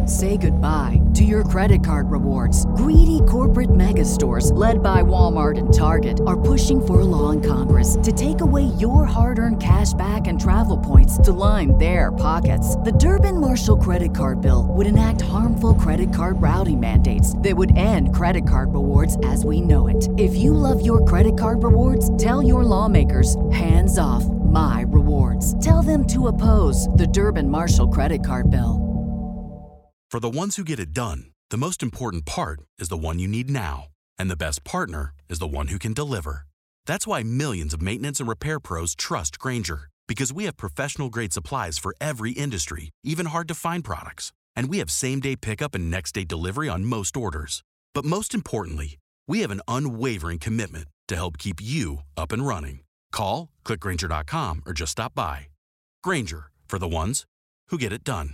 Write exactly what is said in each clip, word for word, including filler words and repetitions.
Say goodbye to your credit card rewards. Greedy corporate mega stores, led by Walmart and Target, are pushing for a law in Congress to take away your hard-earned cash back and travel points to line their pockets. The Durbin-Marshall credit card bill would enact harmful credit card routing mandates that would end credit card rewards as we know it. If you love your credit card rewards, tell your lawmakers, hands off my rewards. Tell them to oppose the Durbin-Marshall credit card bill. For the ones who get it done, the most important part is the one you need now. And the best partner is the one who can deliver. That's why millions of maintenance and repair pros trust Grainger, because we have professional-grade supplies for every industry, even hard-to-find products. And we have same-day pickup and next-day delivery on most orders. But most importantly, we have an unwavering commitment to help keep you up and running. Call, click Grainger dot com, or just stop by. Grainger, for the ones who get it done.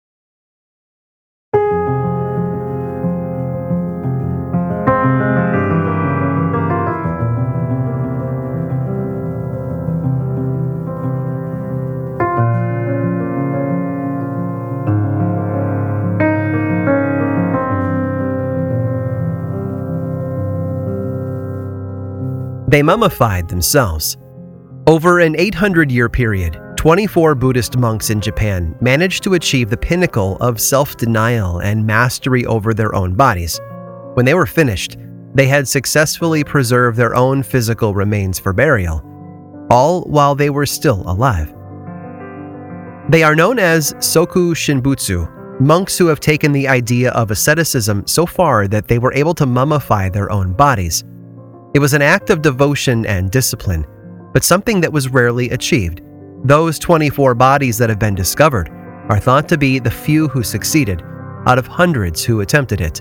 They mummified themselves. Over an eight hundred year period, twenty-four Buddhist monks in Japan managed to achieve the pinnacle of self-denial and mastery over their own bodies. When they were finished, they had successfully preserved their own physical remains for burial, all while they were still alive. They are known as Soku Shinbutsu, monks who have taken the idea of asceticism so far that they were able to mummify their own bodies. It was an act of devotion and discipline, but something that was rarely achieved. Those twenty-four bodies that have been discovered are thought to be the few who succeeded, out of hundreds who attempted it.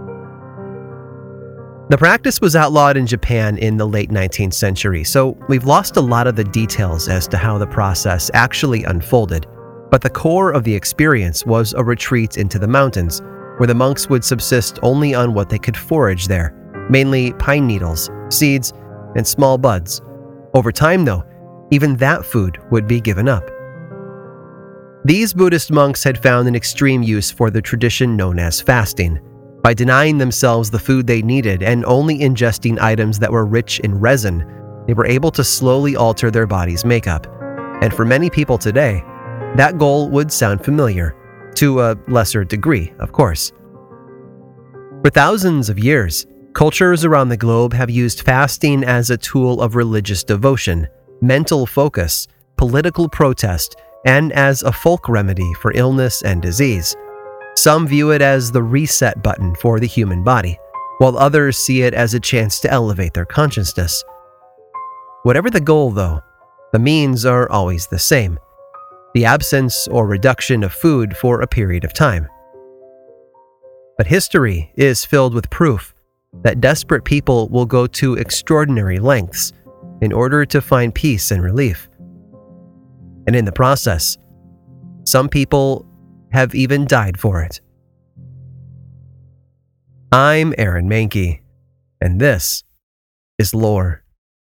The practice was outlawed in Japan in the late nineteenth century, so we've lost a lot of the details as to how the process actually unfolded. But the core of the experience was a retreat into the mountains, where the monks would subsist only on what they could forage there, mainly pine needles, seeds, and small buds. Over time, though, even that food would be given up. These Buddhist monks had found an extreme use for the tradition known as fasting. By denying themselves the food they needed and only ingesting items that were rich in resin, they were able to slowly alter their body's makeup. And for many people today, that goal would sound familiar, to a lesser degree, of course. For thousands of years, cultures around the globe have used fasting as a tool of religious devotion, mental focus, political protest, and as a folk remedy for illness and disease. Some view it as the reset button for the human body, while others see it as a chance to elevate their consciousness. Whatever the goal, though, the means are always the same: the absence or reduction of food for a period of time. But history is filled with proof that desperate people will go to extraordinary lengths in order to find peace and relief. And in the process, some people have even died for it. I'm Aaron Mahnke, and this is Lore.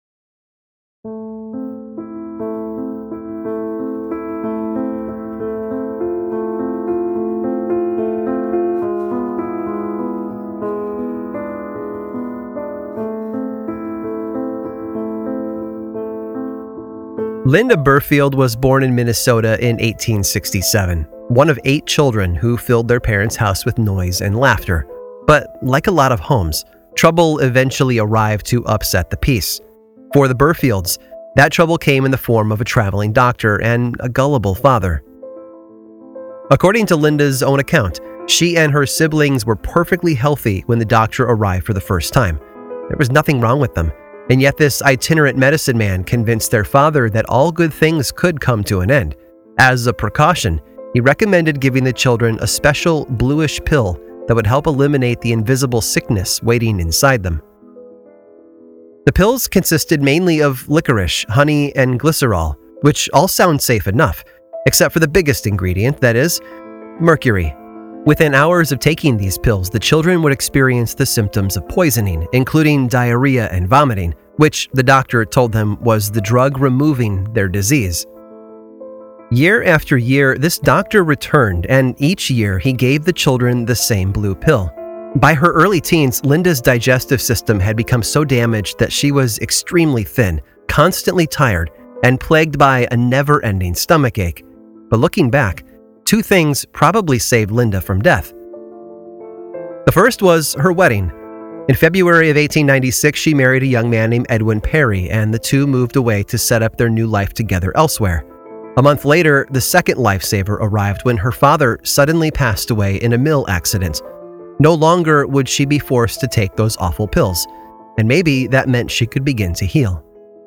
Linda Burfield was born in Minnesota in eighteen sixty-seven, one of eight children who filled their parents' house with noise and laughter. But like a lot of homes, trouble eventually arrived to upset the peace. For the Burfields, that trouble came in the form of a traveling doctor and a gullible father. According to Linda's own account, she and her siblings were perfectly healthy when the doctor arrived for the first time. There was nothing wrong with them. And yet this itinerant medicine man convinced their father that all good things could come to an end. As a precaution, he recommended giving the children a special bluish pill that would help eliminate the invisible sickness waiting inside them. The pills consisted mainly of licorice, honey, and glycerol, which all sound safe enough, except for the biggest ingredient, that is, mercury. Within hours of taking these pills, the children would experience the symptoms of poisoning, including diarrhea and vomiting, which the doctor told them was the drug removing their disease. Year after year, this doctor returned, and each year he gave the children the same blue pill. By her early teens, Linda's digestive system had become so damaged that she was extremely thin, constantly tired, and plagued by a never-ending stomachache. But looking back, two things probably saved Linda from death. The first was her wedding. In February of eighteen ninety-six, she married a young man named Edwin Perry, and the two moved away to set up their new life together elsewhere. A month later, the second lifesaver arrived when her father suddenly passed away in a mill accident. No longer would she be forced to take those awful pills, and maybe that meant she could begin to heal.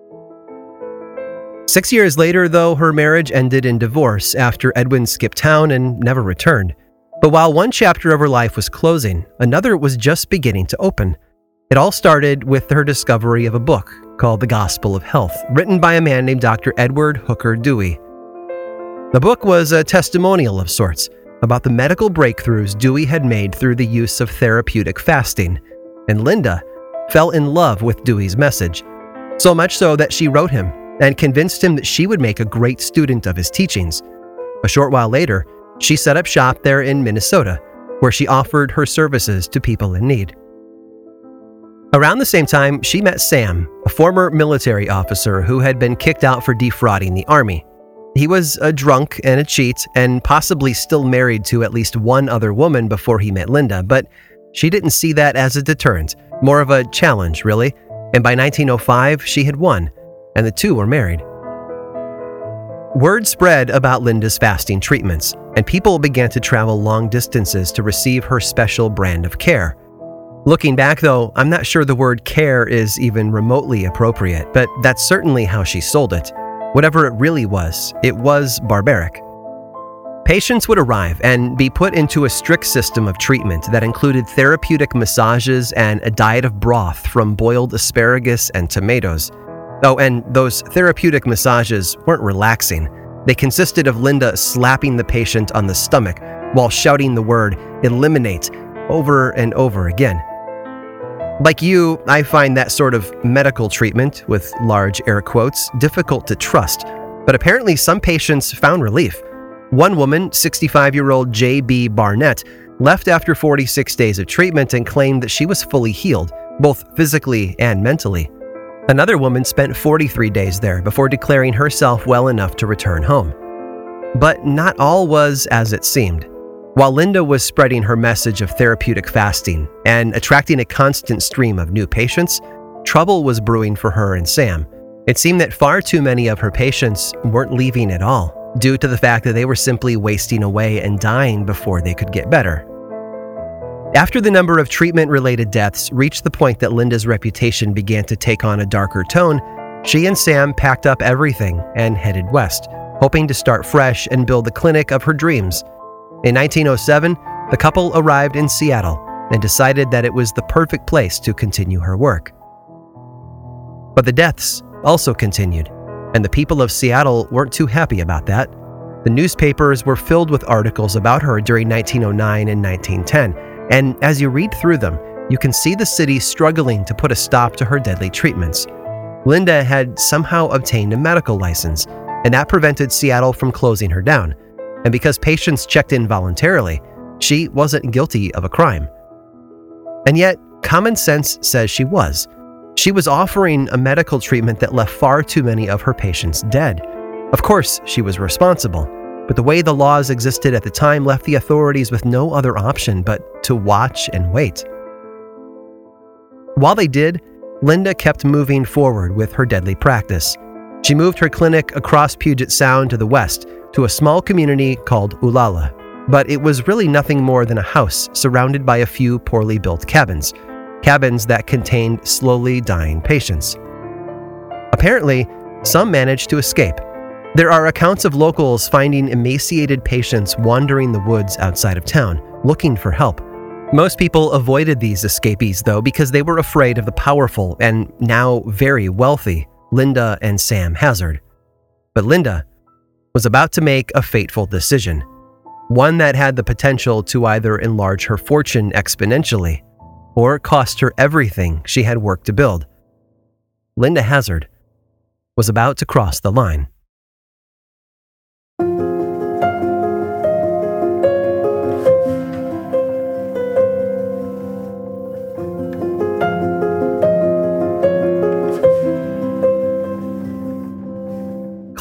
Six years later, though, her marriage ended in divorce after Edwin skipped town and never returned. But while one chapter of her life was closing, another was just beginning to open. It all started with her discovery of a book called The Gospel of Health, written by a man named Doctor Edward Hooker Dewey. The book was a testimonial of sorts about the medical breakthroughs Dewey had made through the use of therapeutic fasting, and Linda fell in love with Dewey's message, so much so that she wrote him and convinced him that she would make a great student of his teachings. A short while later, she set up shop there in Minnesota, where she offered her services to people in need. Around the same time, she met Sam, a former military officer who had been kicked out for defrauding the army. He was a drunk and a cheat, and possibly still married to at least one other woman before he met Linda, but she didn't see that as a deterrent, more of a challenge, really, and by nineteen oh five, she had won, and the two were married. Word spread about Linda's fasting treatments, and people began to travel long distances to receive her special brand of care. Looking back, though, I'm not sure the word care is even remotely appropriate, but that's certainly how she sold it. Whatever it really was, it was barbaric. Patients would arrive and be put into a strict system of treatment that included therapeutic massages and a diet of broth from boiled asparagus and tomatoes. Oh, and those therapeutic massages weren't relaxing. They consisted of Linda slapping the patient on the stomach while shouting the word "eliminate" over and over again. Like you, I find that sort of medical treatment, with large air quotes, difficult to trust, but apparently some patients found relief. One woman, sixty-five-year-old J B Barnett, left after forty-six days of treatment and claimed that she was fully healed, both physically and mentally. Another woman spent forty-three days there before declaring herself well enough to return home. But not all was as it seemed. While Linda was spreading her message of therapeutic fasting and attracting a constant stream of new patients, trouble was brewing for her and Sam. It seemed that far too many of her patients weren't leaving at all, due to the fact that they were simply wasting away and dying before they could get better. After the number of treatment-related deaths reached the point that Linda's reputation began to take on a darker tone, she and Sam packed up everything and headed west, hoping to start fresh and build the clinic of her dreams. In nineteen oh seven, the couple arrived in Seattle and decided that it was the perfect place to continue her work. But the deaths also continued, and the people of Seattle weren't too happy about that. The newspapers were filled with articles about her during nineteen oh nine and nineteen ten, and as you read through them, you can see the city struggling to put a stop to her deadly treatments. Linda had somehow obtained a medical license, and that prevented Seattle from closing her down. And because patients checked in voluntarily, she wasn't guilty of a crime. And yet, common sense says she was. She was offering a medical treatment that left far too many of her patients dead. Of course, she was responsible, but the way the laws existed at the time left the authorities with no other option but to watch and wait. While they did, Linda kept moving forward with her deadly practice. She moved her clinic across Puget Sound to the west, to a small community called Ulala, but it was really nothing more than a house surrounded by a few poorly built cabins, cabins that contained slowly dying patients. Apparently, some managed to escape. There are accounts of locals finding emaciated patients wandering the woods outside of town, looking for help. Most people avoided these escapees, though, because they were afraid of the powerful and now very wealthy Linda and Sam Hazard. But Linda was about to make a fateful decision, one that had the potential to either enlarge her fortune exponentially or cost her everything she had worked to build. Linda Hazard was about to cross the line.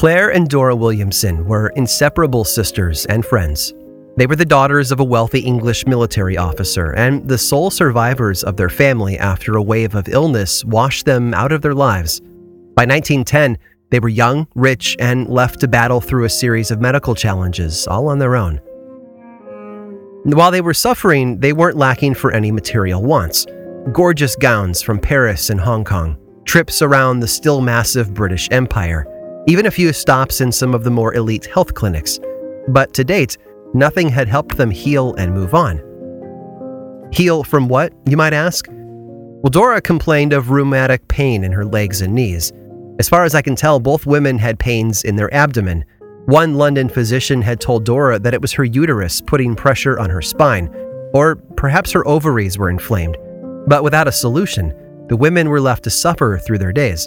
Claire and Dora Williamson were inseparable sisters and friends. They were the daughters of a wealthy English military officer and the sole survivors of their family after a wave of illness washed them out of their lives. By nineteen ten, they were young, rich, and left to battle through a series of medical challenges, all on their own. While they were suffering, they weren't lacking for any material wants. Gorgeous gowns from Paris and Hong Kong, trips around the still massive British Empire, even a few stops in some of the more elite health clinics. But to date, nothing had helped them heal and move on. Heal from what, you might ask? Well, Dora complained of rheumatic pain in her legs and knees. As far as I can tell, both women had pains in their abdomen. One London physician had told Dora that it was her uterus putting pressure on her spine, or perhaps her ovaries were inflamed. But without a solution, the women were left to suffer through their days.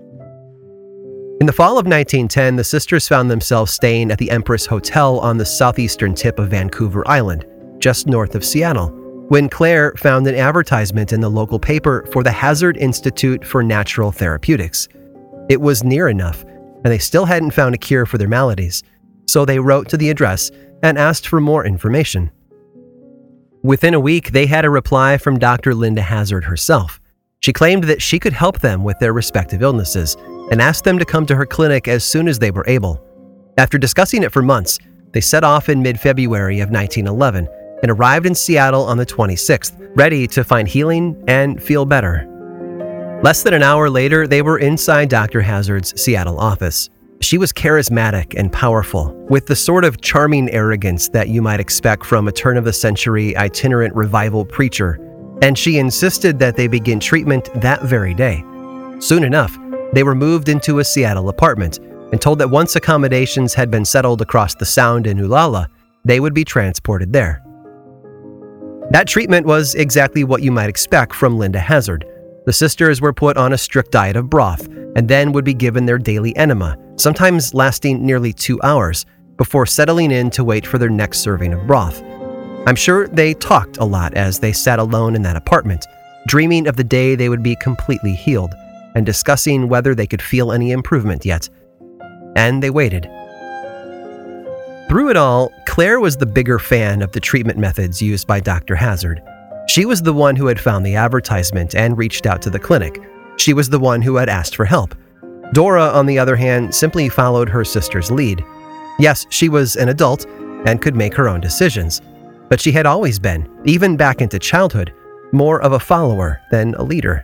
In the fall of nineteen ten, the sisters found themselves staying at the Empress Hotel on the southeastern tip of Vancouver Island, just north of Seattle, when Claire found an advertisement in the local paper for the Hazard Institute for Natural Therapeutics. It was near enough, and they still hadn't found a cure for their maladies, so they wrote to the address and asked for more information. Within a week, they had a reply from Doctor Linda Hazard herself. She claimed that she could help them with their respective illnesses and asked them to come to her clinic as soon as they were able. After discussing it for months, they set off in mid-February of nineteen eleven and arrived in Seattle on the twenty-sixth, ready to find healing and feel better. Less than an hour later, they were inside Doctor Hazard's Seattle office. She was charismatic and powerful, with the sort of charming arrogance that you might expect from a turn-of-the-century itinerant revival preacher, and she insisted that they begin treatment that very day. Soon enough, they were moved into a Seattle apartment and told that once accommodations had been settled across the Sound in Ulala, they would be transported there. That treatment was exactly what you might expect from Linda Hazard. The sisters were put on a strict diet of broth and then would be given their daily enema, sometimes lasting nearly two hours, before settling in to wait for their next serving of broth. I'm sure they talked a lot as they sat alone in that apartment, dreaming of the day they would be completely healed and discussing whether they could feel any improvement yet. And they waited. Through it all, Claire was the bigger fan of the treatment methods used by Doctor Hazard. She was the one who had found the advertisement and reached out to the clinic. She was the one who had asked for help. Dora, on the other hand, simply followed her sister's lead. Yes, she was an adult and could make her own decisions, but she had always been, even back into childhood, more of a follower than a leader.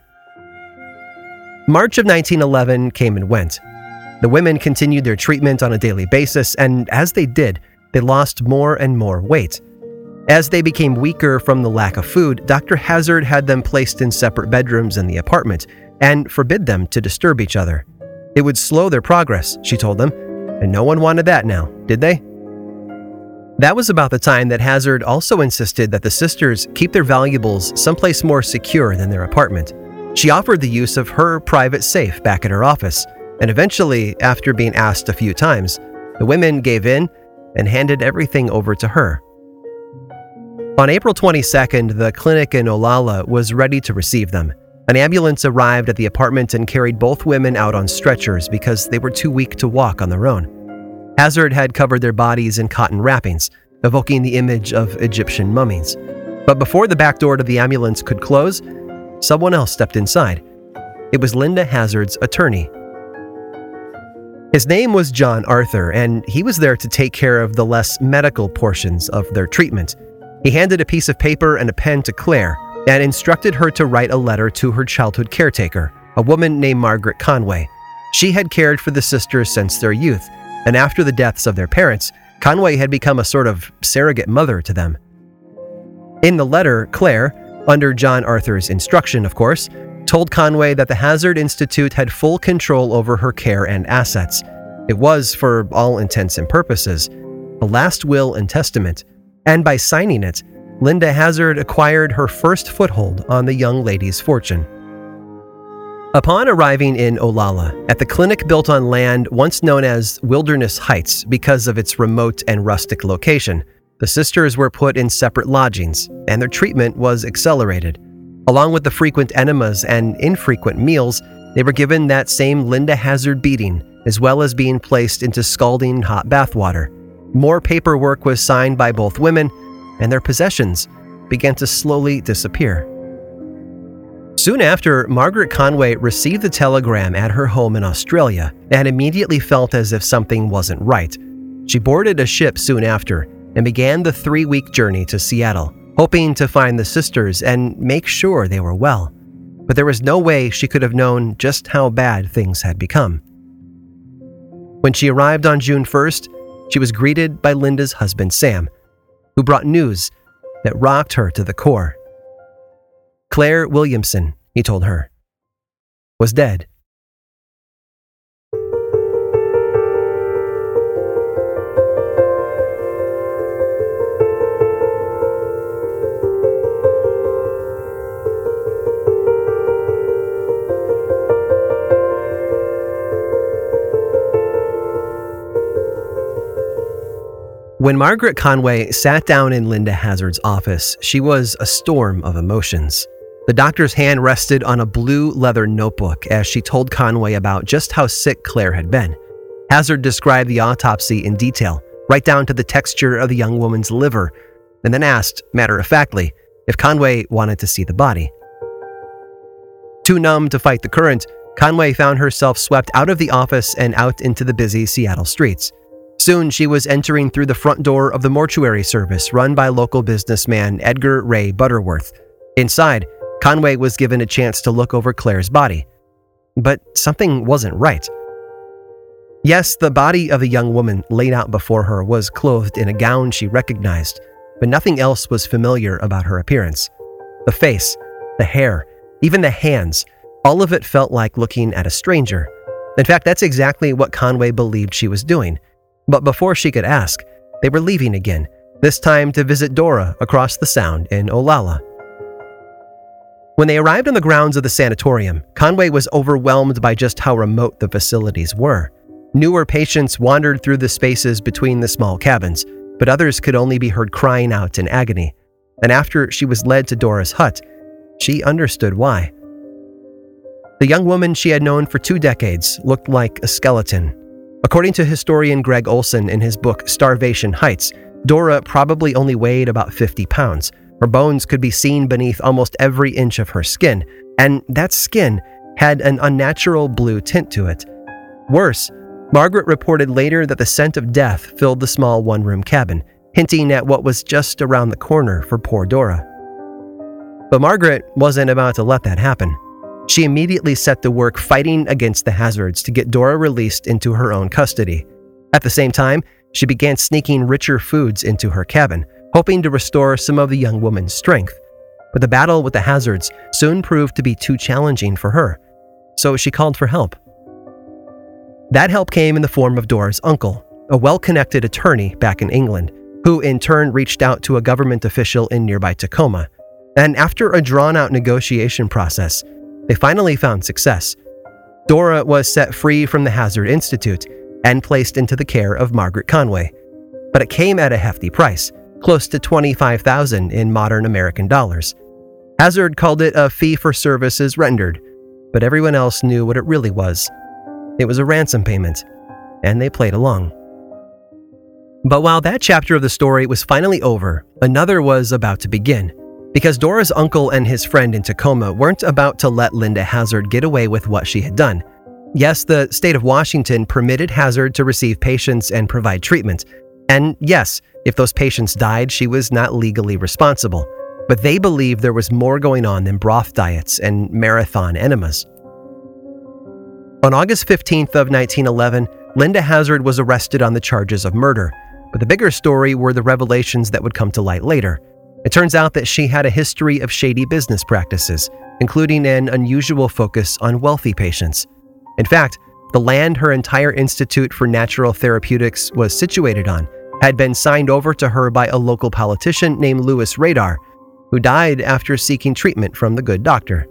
March of nineteen eleven came and went. The women continued their treatment on a daily basis, and as they did, they lost more and more weight. As they became weaker from the lack of food, Doctor Hazard had them placed in separate bedrooms in the apartment and forbid them to disturb each other. It would slow their progress, she told them, and no one wanted that now, did they? That was about the time that Hazard also insisted that the sisters keep their valuables someplace more secure than their apartment. She offered the use of her private safe back at her office, and eventually, after being asked a few times, the women gave in and handed everything over to her. On April twenty-second, the clinic in Olalla was ready to receive them. An ambulance arrived at the apartment and carried both women out on stretchers because they were too weak to walk on their own. Hazard had covered their bodies in cotton wrappings, evoking the image of Egyptian mummies. But before the back door to the ambulance could close, someone else stepped inside. It was Linda Hazard's attorney. His name was John Arthur, and he was there to take care of the less medical portions of their treatment. He handed a piece of paper and a pen to Claire and instructed her to write a letter to her childhood caretaker, a woman named Margaret Conway. She had cared for the sisters since their youth, and after the deaths of their parents, Conway had become a sort of surrogate mother to them. In the letter, Claire, under John Arthur's instruction, of course, told Conway that the Hazard Institute had full control over her care and assets. It was, for all intents and purposes, a last will and testament, and by signing it, Linda Hazard acquired her first foothold on the young lady's fortune. Upon arriving in Olalla, at the clinic built on land once known as Wilderness Heights because of its remote and rustic location, the sisters were put in separate lodgings, and their treatment was accelerated. Along with the frequent enemas and infrequent meals, they were given that same Linda Hazard beating as well as being placed into scalding hot bathwater. More paperwork was signed by both women, and their possessions began to slowly disappear. Soon after, Margaret Conway received the telegram at her home in Australia and immediately felt as if something wasn't right. She boarded a ship soon after and began the three-week journey to Seattle, hoping to find the sisters and make sure they were well. But there was no way she could have known just how bad things had become. When she arrived on June first, she was greeted by Linda's husband, Sam, who brought news that rocked her to the core. Claire Williamson, he told her, was dead. When Margaret Conway sat down in Linda Hazard's office, she was a storm of emotions. The doctor's hand rested on a blue leather notebook as she told Conway about just how sick Claire had been. Hazard described the autopsy in detail, right down to the texture of the young woman's liver, and then asked, matter-of-factly, if Conway wanted to see the body. Too numb to fight the current, Conway found herself swept out of the office and out into the busy Seattle streets. Soon, she was entering through the front door of the mortuary service run by local businessman Edgar Ray Butterworth. Inside, Conway was given a chance to look over Claire's body. But something wasn't right. Yes, the body of a young woman laid out before her was clothed in a gown she recognized, but nothing else was familiar about her appearance. The face, the hair, even the hands, all of it felt like looking at a stranger. In fact, that's exactly what Conway believed she was doing. But before she could ask, they were leaving again, this time to visit Dora across the Sound in Olalla. When they arrived on the grounds of the sanatorium, Conway was overwhelmed by just how remote the facilities were. Newer patients wandered through the spaces between the small cabins, but others could only be heard crying out in agony. And after she was led to Dora's hut, she understood why. The young woman she had known for two decades looked like a skeleton. According to historian Greg Olson in his book Starvation Heights, Dora probably only weighed about fifty pounds. Her bones could be seen beneath almost every inch of her skin, and that skin had an unnatural blue tint to it. Worse, Margaret reported later that the scent of death filled the small one-room cabin, hinting at what was just around the corner for poor Dora. But Margaret wasn't about to let that happen. She immediately set to work fighting against the Hazards to get Dora released into her own custody. At the same time, she began sneaking richer foods into her cabin, hoping to restore some of the young woman's strength. But the battle with the Hazards soon proved to be too challenging for her, so she called for help. That help came in the form of Dora's uncle, a well-connected attorney back in England, who in turn reached out to a government official in nearby Tacoma. And after a drawn-out negotiation process, they finally found success. Dora was set free from the Hazard Institute and placed into the care of Margaret Conway. But it came at a hefty price, close to twenty-five thousand dollars in modern American dollars. Hazard called it a fee for services rendered, but everyone else knew what it really was. It was a ransom payment, and they played along. But while that chapter of the story was finally over, another was about to begin. Because Dora's uncle and his friend in Tacoma weren't about to let Linda Hazard get away with what she had done. Yes, the state of Washington permitted Hazard to receive patients and provide treatment. And yes, if those patients died, she was not legally responsible. But they believed there was more going on than broth diets and marathon enemas. On August fifteenth of nineteen eleven, Linda Hazard was arrested on the charges of murder. But the bigger story were the revelations that would come to light later. It turns out that she had a history of shady business practices, including an unusual focus on wealthy patients. In fact, the land her entire Institute for Natural Therapeutics was situated on had been signed over to her by a local politician named Louis Radar, who died after seeking treatment from the good doctor.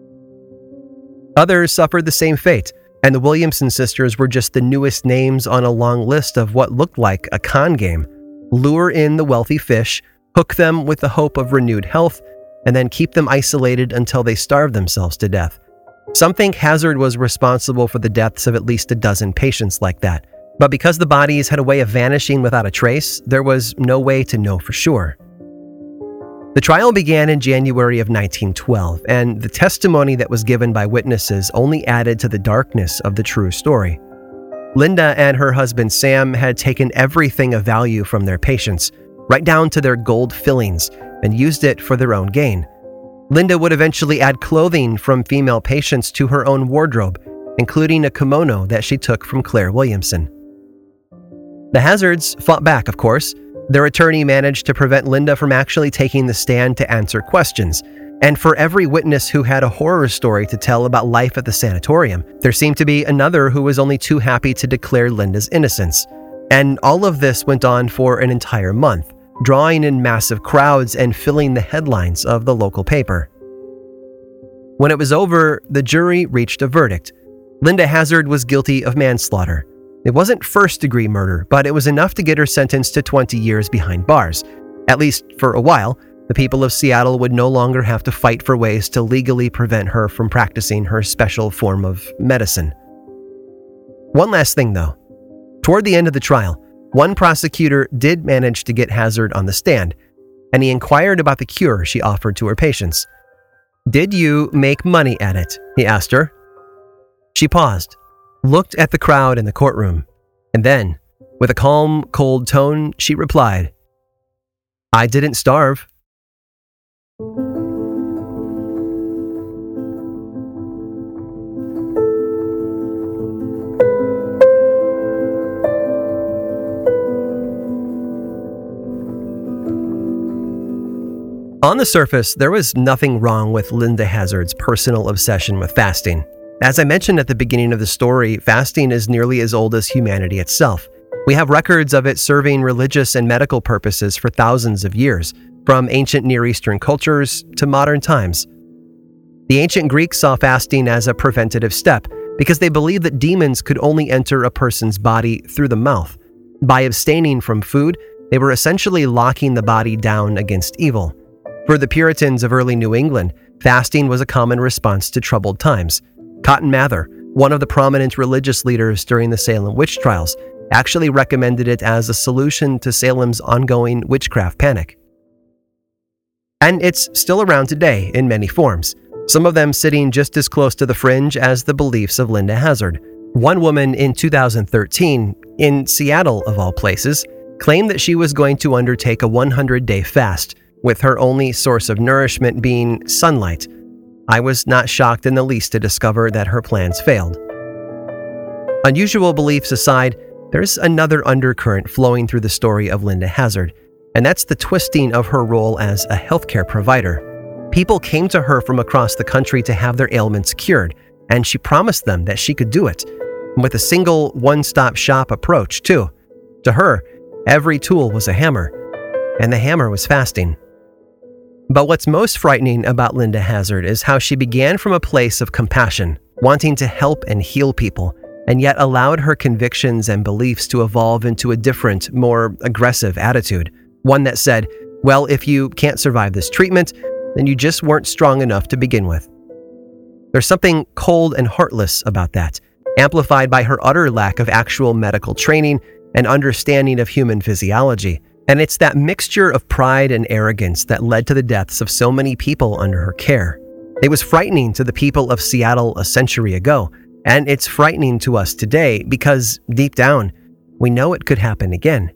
Others suffered the same fate, and the Williamson sisters were just the newest names on a long list of what looked like a con game. Lure in the wealthy fish, hook them with the hope of renewed health, and then keep them isolated until they starve themselves to death. Some think Hazard was responsible for the deaths of at least a dozen patients like that, but because the bodies had a way of vanishing without a trace, there was no way to know for sure. The trial began in January of nineteen twelve, and the testimony that was given by witnesses only added to the darkness of the true story. Linda and her husband Sam had taken everything of value from their patients, right down to their gold fillings, and used it for their own gain. Linda would eventually add clothing from female patients to her own wardrobe, including a kimono that she took from Claire Williamson. The Hazards fought back, of course. Their attorney managed to prevent Linda from actually taking the stand to answer questions. And for every witness who had a horror story to tell about life at the sanatorium, there seemed to be another who was only too happy to declare Linda's innocence. And all of this went on for an entire month, drawing in massive crowds and filling the headlines of the local paper. When it was over, the jury reached a verdict. Linda Hazard was guilty of manslaughter. It wasn't first-degree murder, but it was enough to get her sentenced to twenty years behind bars. At least for a while, the people of Seattle would no longer have to fight for ways to legally prevent her from practicing her special form of medicine. One last thing, though. Toward the end of the trial, one prosecutor did manage to get Hazard on the stand, and he inquired about the cure she offered to her patients. "Did you make money at it?" he asked her. She paused, looked at the crowd in the courtroom, and then, with a calm, cold tone, she replied, "I didn't starve." On the surface, there was nothing wrong with Linda Hazard's personal obsession with fasting. As I mentioned at the beginning of the story, fasting is nearly as old as humanity itself. We have records of it serving religious and medical purposes for thousands of years, from ancient Near Eastern cultures to modern times. The ancient Greeks saw fasting as a preventative step because they believed that demons could only enter a person's body through the mouth. By abstaining from food, they were essentially locking the body down against evil. For the Puritans of early New England, fasting was a common response to troubled times. Cotton Mather, one of the prominent religious leaders during the Salem witch trials, actually recommended it as a solution to Salem's ongoing witchcraft panic. And it's still around today in many forms, some of them sitting just as close to the fringe as the beliefs of Linda Hazard. One woman in two thousand thirteen, in Seattle of all places, claimed that she was going to undertake a one hundred day fast, with her only source of nourishment being sunlight. I was not shocked in the least to discover that her plans failed. Unusual beliefs aside, there's another undercurrent flowing through the story of Linda Hazard, and that's the twisting of her role as a healthcare provider. People came to her from across the country to have their ailments cured, and she promised them that she could do it, with a single one-stop shop approach, too. To her, every tool was a hammer, and the hammer was fasting. But what's most frightening about Linda Hazard is how she began from a place of compassion, wanting to help and heal people, and yet allowed her convictions and beliefs to evolve into a different, more aggressive attitude. One that said, well, if you can't survive this treatment, then you just weren't strong enough to begin with. There's something cold and heartless about that, amplified by her utter lack of actual medical training and understanding of human physiology. And it's that mixture of pride and arrogance that led to the deaths of so many people under her care. It was frightening to the people of Seattle a century ago, and it's frightening to us today because, deep down, we know it could happen again.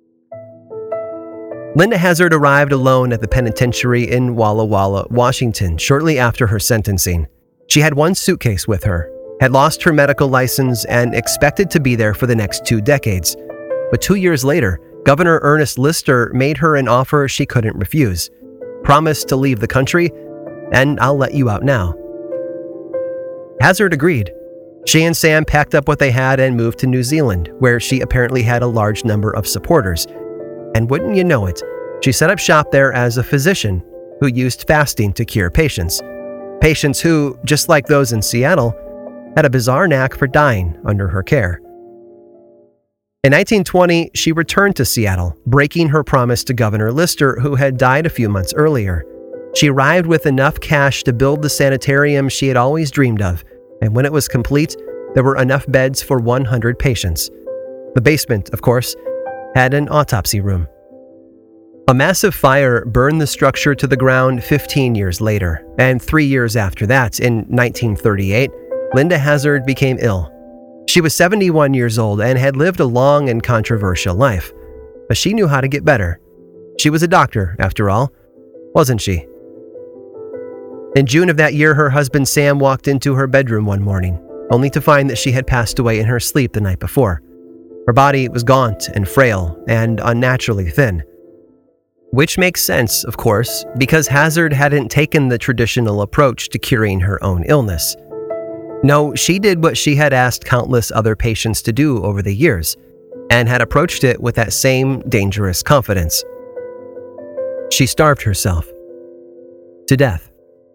Linda Hazard arrived alone at the penitentiary in Walla Walla, Washington, shortly after her sentencing. She had one suitcase with her, had lost her medical license, and expected to be there for the next two decades. But two years later, Governor Ernest Lister made her an offer she couldn't refuse. Promise to leave the country, and I'll let you out now. Hazard agreed. She and Sam packed up what they had and moved to New Zealand, where she apparently had a large number of supporters. And wouldn't you know it, she set up shop there as a physician who used fasting to cure patients. Patients who, just like those in Seattle, had a bizarre knack for dying under her care. In nineteen twenty, she returned to Seattle, breaking her promise to Governor Lister, who had died a few months earlier. She arrived with enough cash to build the sanitarium she had always dreamed of, and when it was complete, there were enough beds for one hundred patients. The basement, of course, had an autopsy room. A massive fire burned the structure to the ground fifteen years later, and three years after that, in nineteen thirty-eight, Linda Hazzard became ill. She was seventy-one years old and had lived a long and controversial life, but she knew how to get better. She was a doctor, after all, wasn't she? In June of that year, her husband Sam walked into her bedroom one morning, only to find that she had passed away in her sleep the night before. Her body was gaunt and frail and unnaturally thin. Which makes sense, of course, because Hazzard hadn't taken the traditional approach to curing her own illness. No, she did what she had asked countless other patients to do over the years, and had approached it with that same dangerous confidence. She starved herself to death.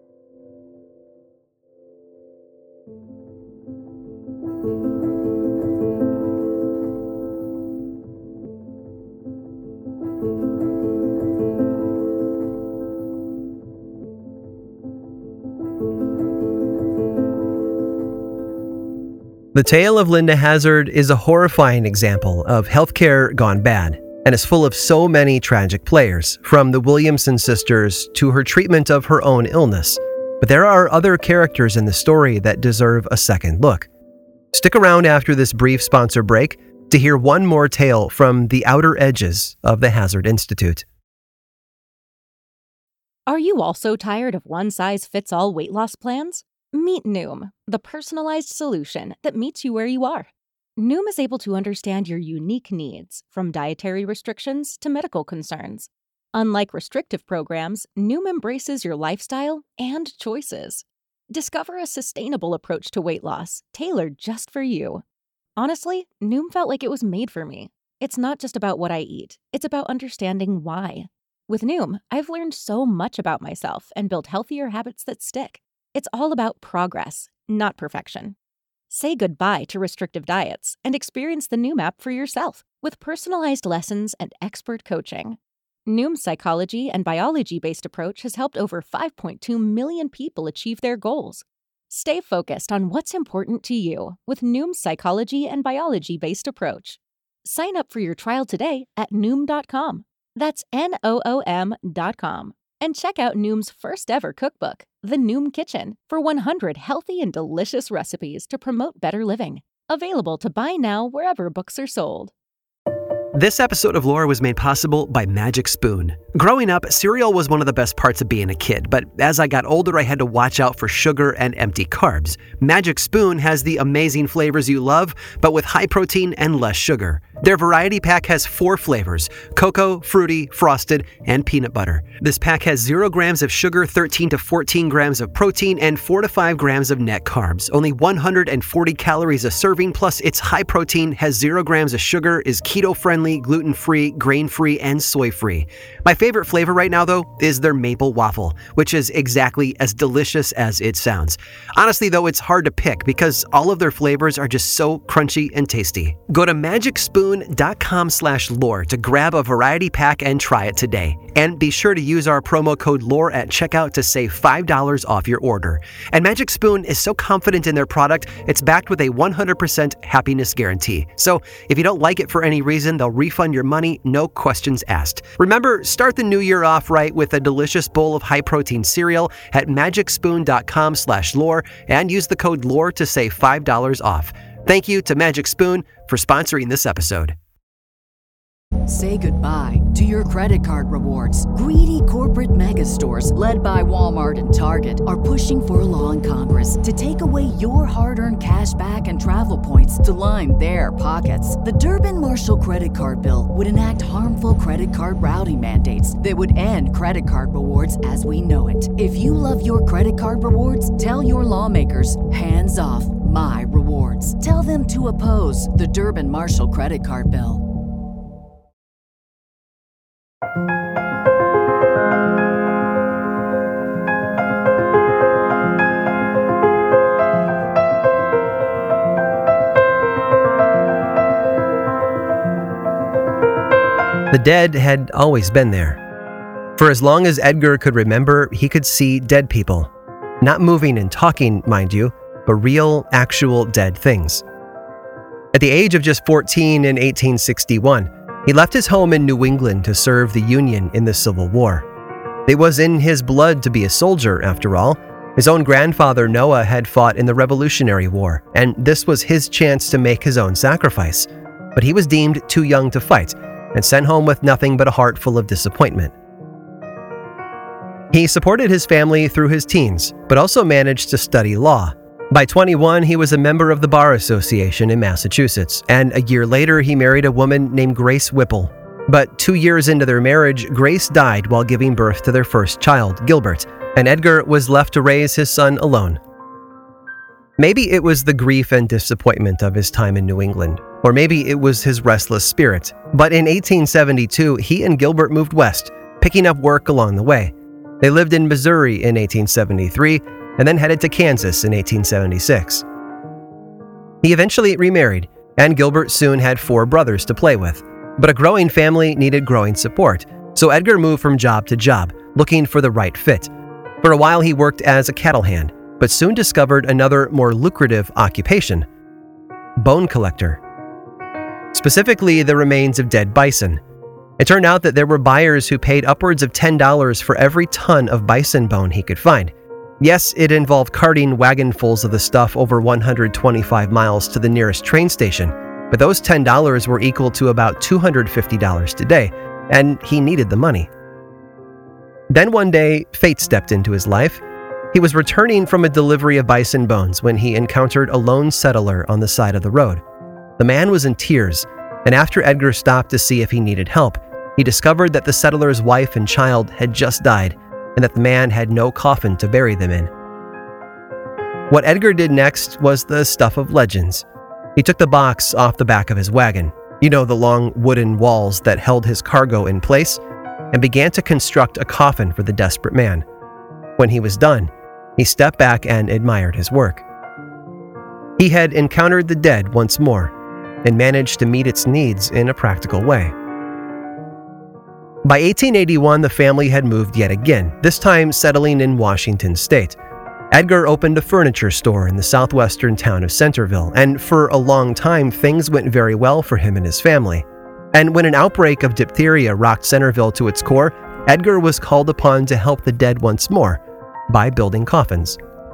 The tale of Linda Hazzard is a horrifying example of healthcare gone bad, and is full of so many tragic players, from the Williamson sisters to her treatment of her own illness. But there are other characters in the story that deserve a second look. Stick around after this brief sponsor break to hear one more tale from the outer edges of the Hazzard Institute. Are you also tired of one-size-fits-all weight loss plans? Meet Noom, the personalized solution that meets you where you are. Noom is able to understand your unique needs, from dietary restrictions to medical concerns. Unlike restrictive programs, Noom embraces your lifestyle and choices. Discover a sustainable approach to weight loss, tailored just for you. Honestly, Noom felt like it was made for me. It's not just about what I eat, it's about understanding why. With Noom, I've learned so much about myself and built healthier habits that stick. It's all about progress, not perfection. Say goodbye to restrictive diets and experience the Noom app for yourself with personalized lessons and expert coaching. Noom's psychology and biology-based approach has helped over five point two million people achieve their goals. Stay focused on what's important to you with Noom's psychology and biology-based approach. Sign up for your trial today at Noom dot com. That's N O O M dot com. And check out Noom's first ever cookbook, The Noom Kitchen, for one hundred healthy and delicious recipes to promote better living. Available to buy now wherever books are sold. This episode of Lore was made possible by Magic Spoon. Growing up, cereal was one of the best parts of being a kid, but as I got older, I had to watch out for sugar and empty carbs. Magic Spoon has the amazing flavors you love, but with high protein and less sugar. Their variety pack has four flavors: cocoa, fruity, frosted, and peanut butter. This pack has zero grams of sugar, thirteen to fourteen grams of protein, and four to five grams of net carbs. Only one hundred forty calories a serving, plus it's high protein, has zero grams of sugar, is keto-friendly, gluten-free, grain-free, and soy-free. My favorite flavor right now, though, is their maple waffle, which is exactly as delicious as it sounds. Honestly, though, it's hard to pick because all of their flavors are just so crunchy and tasty. Go to magic spoon dot com slash lore to grab a variety pack and try it today. And be sure to use our promo code LORE at checkout to save five dollars off your order. And Magic Spoon is so confident in their product, it's backed with a one hundred percent happiness guarantee. So if you don't like it for any reason, they'll refund your money, no questions asked. Remember, start the new year off right with a delicious bowl of high-protein cereal at magic spoon dot com slash lore and use the code LORE to save five dollars off. Thank you to Magic Spoon for sponsoring this episode. Say goodbye to your credit card rewards. Greedy corporate mega stores, led by Walmart and Target, are pushing for a law in Congress to take away your hard-earned cash back and travel points to line their pockets. The Durbin-Marshall credit card bill would enact harmful credit card routing mandates that would end credit card rewards as we know it. If you love your credit card rewards, tell your lawmakers, hands off my rewards. Tell them to oppose the Durbin-Marshall credit card bill. The dead had always been there. For as long as Edgar could remember, he could see dead people. Not moving and talking, mind you, but real, actual dead things. At the age of just fourteen in eighteen sixty-one, he left his home in New England to serve the Union in the Civil War. It was in his blood to be a soldier, after all. His own grandfather, Noah, had fought in the Revolutionary War, and this was his chance to make his own sacrifice. But he was deemed too young to fight, and sent home with nothing but a heart full of disappointment. He supported his family through his teens, but also managed to study law. By twenty-one, he was a member of the Bar Association in Massachusetts, and a year later he married a woman named Grace Whipple. But two years into their marriage, Grace died while giving birth to their first child, Gilbert, and Edgar was left to raise his son alone. Maybe it was the grief and disappointment of his time in New England, or maybe it was his restless spirit, but in eighteen seventy-two, he and Gilbert moved west, picking up work along the way. They lived in Missouri in eighteen seventy-three, and then headed to Kansas in eighteen seventy-six. He eventually remarried, and Gilbert soon had four brothers to play with. But a growing family needed growing support, so Edgar moved from job to job, looking for the right fit. For a while he worked as a cattle hand, but soon discovered another more lucrative occupation: bone collector. Specifically, the remains of dead bison. It turned out that there were buyers who paid upwards of ten dollars for every ton of bison bone he could find. Yes, it involved carting wagonfuls of the stuff over one hundred twenty-five miles to the nearest train station, but those ten dollars were equal to about two hundred fifty dollars today, and he needed the money. Then one day, fate stepped into his life. He was returning from a delivery of bison bones when he encountered a lone settler on the side of the road. The man was in tears, and after Edgar stopped to see if he needed help, he discovered that the settler's wife and child had just died, and that the man had no coffin to bury them in. What Edgar did next was the stuff of legends. He took the box off the back of his wagon, you know, the long wooden walls that held his cargo in place, and began to construct a coffin for the desperate man. When he was done, he stepped back and admired his work. He had encountered the dead once more, and managed to meet its needs in a practical way. By eighteen eighty-one, the family had moved yet again, this time settling in Washington state. Edgar opened a furniture store in the southwestern town of Centerville, and for a long time things went very well for him and his family. And when an outbreak of diphtheria rocked Centerville to its core, Edgar was called upon to help the dead once more by building coffins.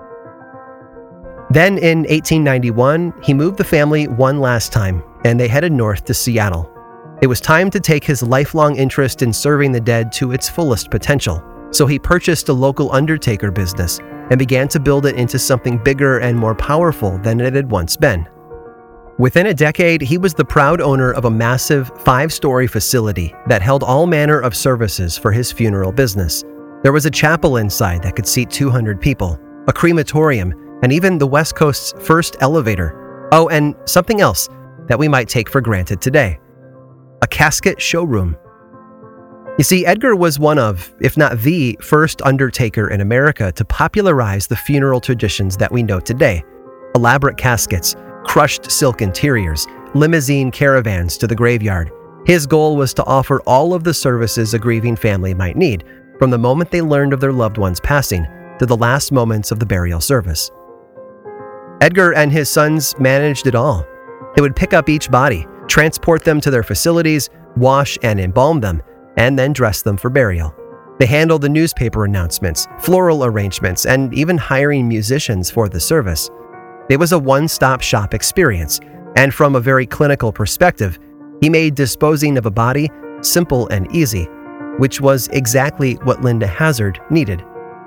Then in eighteen ninety-one, he moved the family one last time, and they headed north to Seattle. It was time to take his lifelong interest in serving the dead to its fullest potential, so he purchased a local undertaker business and began to build it into something bigger and more powerful than it had once been. Within a decade, he was the proud owner of a massive five-story facility that held all manner of services for his funeral business. There was a chapel inside that could seat two hundred people, a crematorium, and even the West Coast's first elevator. Oh, and something else that we might take for granted today: a casket showroom. You see, Edgar was one of, if not the, first undertaker in America to popularize the funeral traditions that we know today. Elaborate caskets, crushed silk interiors, limousine caravans to the graveyard. His goal was to offer all of the services a grieving family might need, from the moment they learned of their loved one's passing to the last moments of the burial service. Edgar and his sons managed it all. They would pick up each body, transport them to their facilities, wash and embalm them, and then dress them for burial. They handled the newspaper announcements, floral arrangements, and even hiring musicians for the service. It was a one-stop shop experience, and from a very clinical perspective, he made disposing of a body simple and easy, which was exactly what Linda Hazard needed.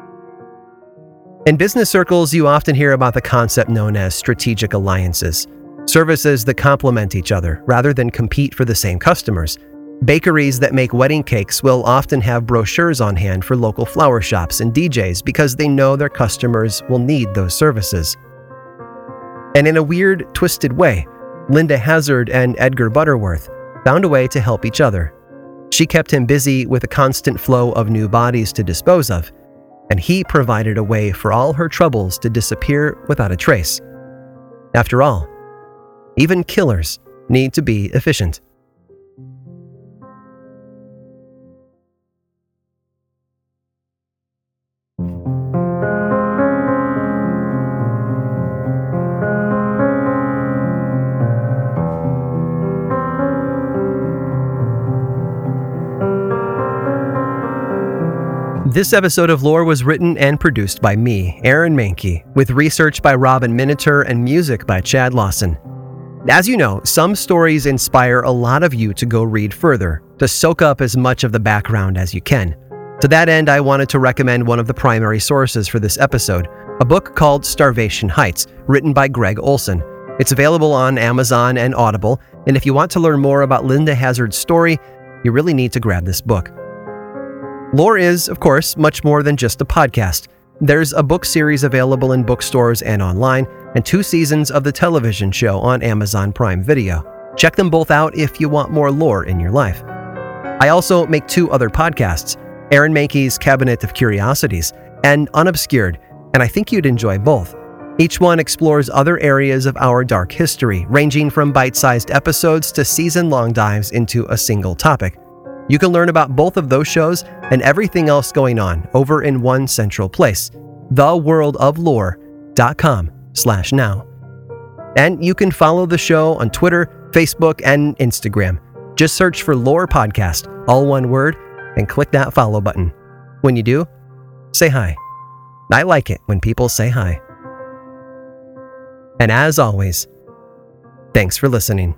In business circles, you often hear about the concept known as strategic alliances, services that complement each other rather than compete for the same customers. Bakeries that make wedding cakes will often have brochures on hand for local flower shops and D Js because they know their customers will need those services. And in a weird, twisted way, Linda Hazard and Edgar Butterworth found a way to help each other. She kept him busy with a constant flow of new bodies to dispose of, and he provided a way for all her troubles to disappear without a trace. After all, even killers need to be efficient. This episode of Lore was written and produced by me, Aaron Mahnke, with research by Robin Miniter and music by Chad Lawson. As you know, some stories inspire a lot of you to go read further, to soak up as much of the background as you can. To that end, I wanted to recommend one of the primary sources for this episode, a book called Starvation Heights, written by Greg Olson. It's available on Amazon and Audible, and if you want to learn more about Linda Hazzard's story, you really need to grab this book. Lore is, of course, much more than just a podcast. There's a book series available in bookstores and online, and two seasons of the television show on Amazon Prime Video. Check them both out if you want more lore in your life. I also make two other podcasts, Aaron Mahnke's Cabinet of Curiosities and Unobscured, and I think you'd enjoy both. Each one explores other areas of our dark history, ranging from bite-sized episodes to season-long dives into a single topic. You can learn about both of those shows and everything else going on over in one central place, the world of lore dot com slash now. And you can follow the show on Twitter, Facebook, and Instagram. Just search for Lore Podcast, all one word, and click that follow button. When you do, say hi. I like it when people say hi. And as always, thanks for listening.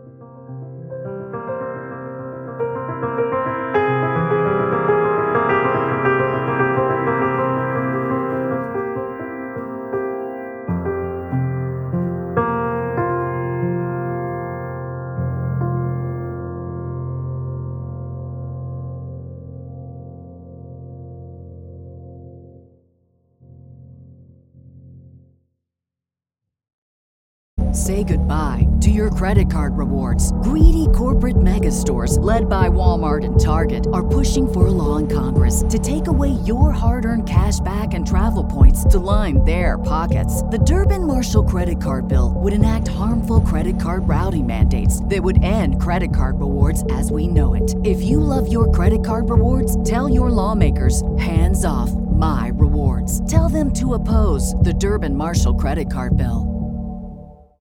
Say goodbye to your credit card rewards. Greedy corporate mega stores, led by Walmart and Target, are pushing for a law in Congress to take away your hard-earned cash back and travel points to line their pockets. The Durbin-Marshall credit card bill would enact harmful credit card routing mandates that would end credit card rewards as we know it. If you love your credit card rewards, tell your lawmakers, hands off my rewards. Tell them to oppose the Durbin-Marshall credit card bill.